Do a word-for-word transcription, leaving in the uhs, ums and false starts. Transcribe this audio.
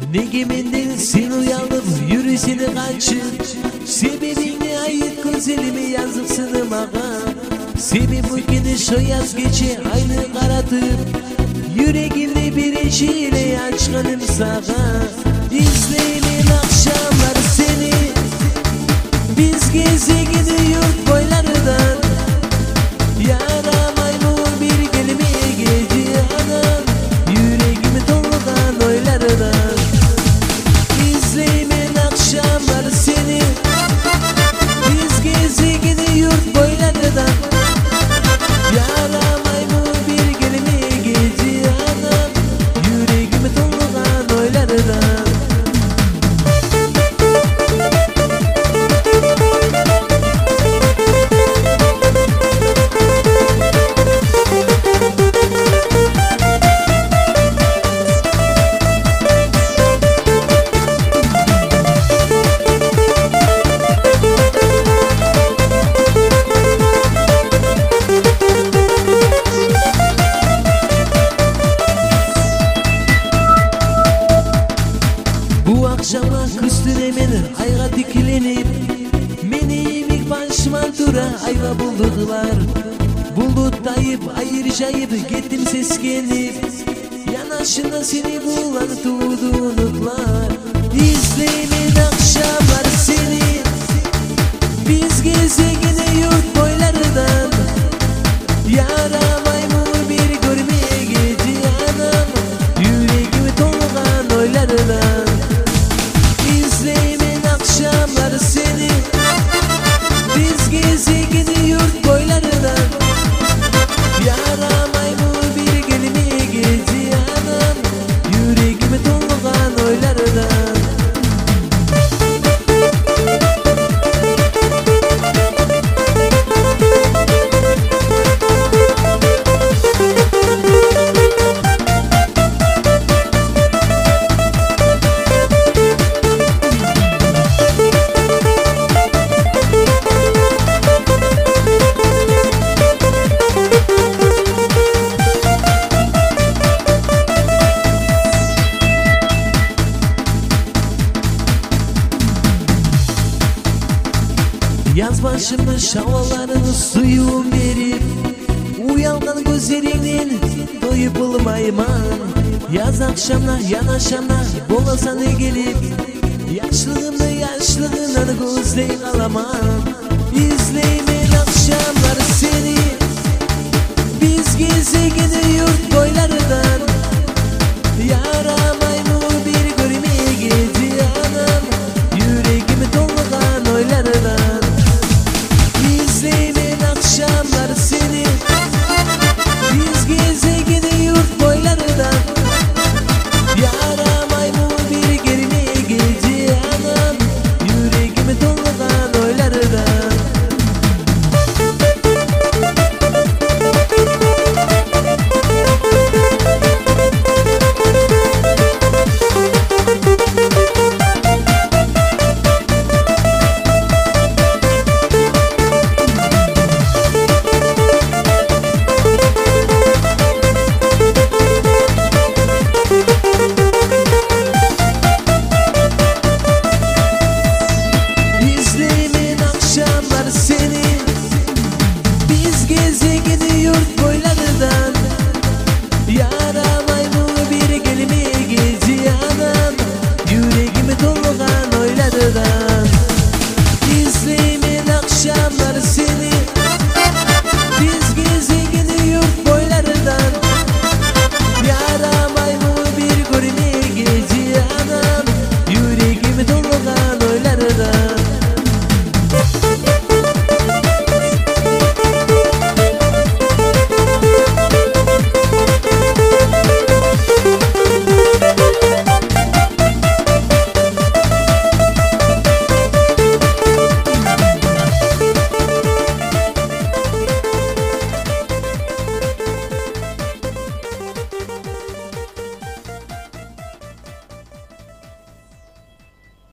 Nege menden sen uyanıp yürüseni kaçıp sebebini ayıt güzelimi yazıpsın mağa. Seni bu gene şu yaz geçe aynı karatıp yüreğimde bir eşiyle açkanım sağa. İzleyin akşamlar seni biz geze gidiyor boylardan. Yaramay mı bir kelime gece anam yüreğimi doludan oylardan. İzleyin akşamlar seni biz geze gidiyor boylardan. Yaramay mı bir kelime gece anam yüreğimi doludan oylardan. Akşama küstün hemen ayga dikilenip meni imik başıma dura ayva buldular. Bulutayıp ayırjayıp gittim seskenip yanaşında seni bulan tuğdu unutlar. İzleyin akşamlar seni biz gezegine yurt boylardan. Yaramay mı bir görmeye gece anam yüreğimi dolgan oylardan. İzleyin akşamlar seni biz gezi gidiyor boylardan. Yaramay mı bir kelime gece anam yüreğimi dolgan oylardan. Yaz başımı şavalarını suyum verip uyangan gözlerinden doyup bulmayman. Yaz akşamlar yanaşamlar bolasana gelip yaşlığımda yaşlığından gözleyin alamam. İzleyin akşamlar seni biz gezegene yurt boylardan. Ya